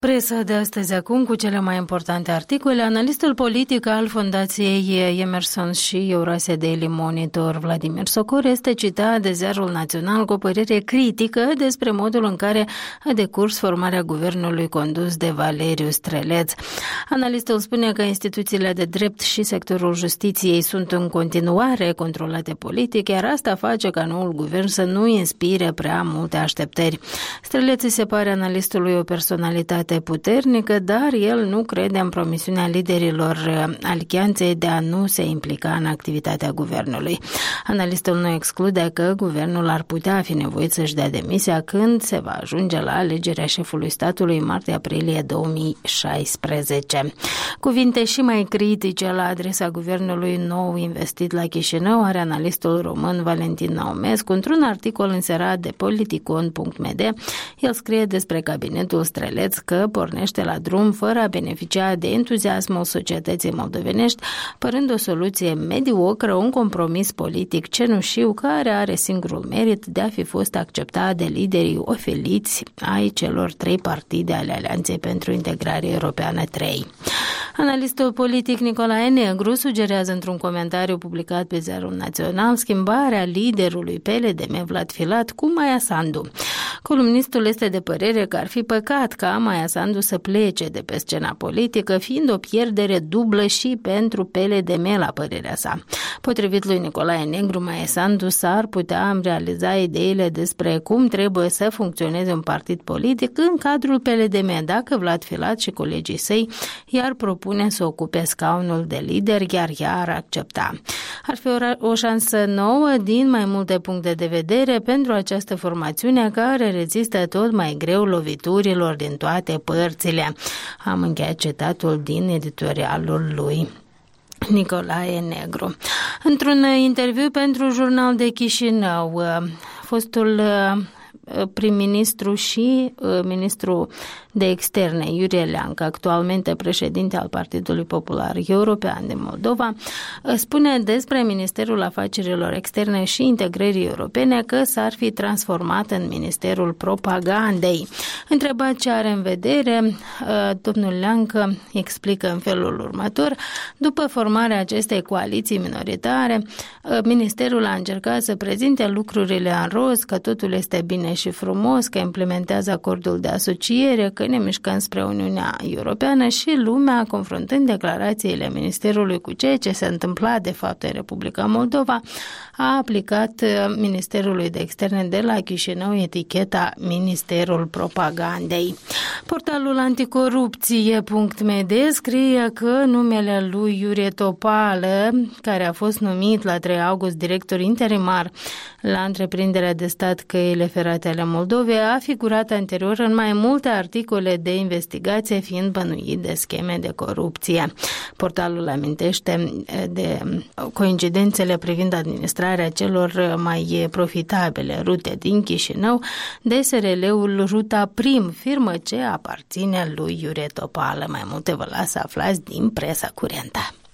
Presa de astăzi acum cu cele mai importante articole. Analistul politic al Fundației Emerson și Eurasia Daily Monitor, Vladimir Socor, este citat de Ziarul Național cu o părere critică despre modul în care a decurs formarea guvernului condus de Valeriu Streleț. Analistul spune că instituțiile de drept și sectorul justiției sunt în continuare controlate politic, iar asta face ca noul guvern să nu inspire prea multe așteptări. Streleț se pare analistului o personalitate puternică, dar el nu crede în promisiunea liderilor alianței de a nu se implica în activitatea guvernului. Analistul nu exclude că guvernul ar putea fi nevoit să-și dea demisia când se va ajunge la alegerea șefului statului în martie-aprilie 2016. Cuvinte și mai critice la adresa guvernului nou investit la Chișinău are analistul român Valentin Naumescu într-un articol înserat de Politicon.md. El scrie despre cabinetul Streleț că pornește la drum fără a beneficia de entuziasmul societății moldovenești, părând o soluție mediocră, un compromis politic cenușiu care are singurul merit de a fi fost acceptat de liderii ofeliți ai celor trei partide ale Alianței pentru Integrare Europeană 3. Analistul politic Nicolae Negru sugerează într-un comentariu publicat pe Ziarul Național schimbarea liderului PLDM Vlad Filat cu Maia Sandu. Columnistul este de părere că ar fi păcat ca Maia Sandu să plece de pe scena politică, fiind o pierdere dublă și pentru PLDM, la părerea sa. Potrivit lui Nicolae Negru, Maia Sandu s-ar putea realiza ideile despre cum trebuie să funcționeze un partid politic în cadrul PLDM, dacă Vlad Filat și colegii săi i-ar propune să ocupe scaunul de lider, iar ea ar accepta. Ar fi o șansă nouă din mai multe puncte de vedere pentru această formațiune care rezistă tot mai greu loviturilor din toate părțile. Am încheiat citatul din editorialul lui Nicolae Negru. Într-un interviu pentru Jurnal de Chișinău, fostul prim-ministru și ministru de externe Iurie Leancă, actualmente președinte al Partidului Popular European din Moldova, spune despre Ministerul Afacerilor Externe și Integrării Europene că s-ar fi transformat în Ministerul Propagandei. Întrebat ce are în vedere, domnul Leancă explică în felul următor: după formarea acestei coaliții minoritare, Ministerul a încercat să prezinte lucrurile în roz, că totul este bine și frumos, că implementează acordul de asociere, că ne mișcăm spre Uniunea Europeană și lumea, confruntând declarațiile Ministerului cu ceea ce se întâmpla de fapt în Republica Moldova, a aplicat Ministerului de Externe de la Chișinău eticheta Ministerul Propagandei. Portalul anticorupție.md scrie că numele lui Iurie Topală, care a fost numit la 3 august director interimar la întreprinderea de stat Căile Ferate ale Moldovei, a figurat anterior în mai multe articole de investigație, fiind bănuit de scheme de corupție. Portalul amintește de coincidențele privind administrarea celor mai profitabile rute din Chișinău de SRL-ul Ruta Prim, firmă ce aparține lui Iurie Topală. Mai multe vă las să aflați din presa curentă.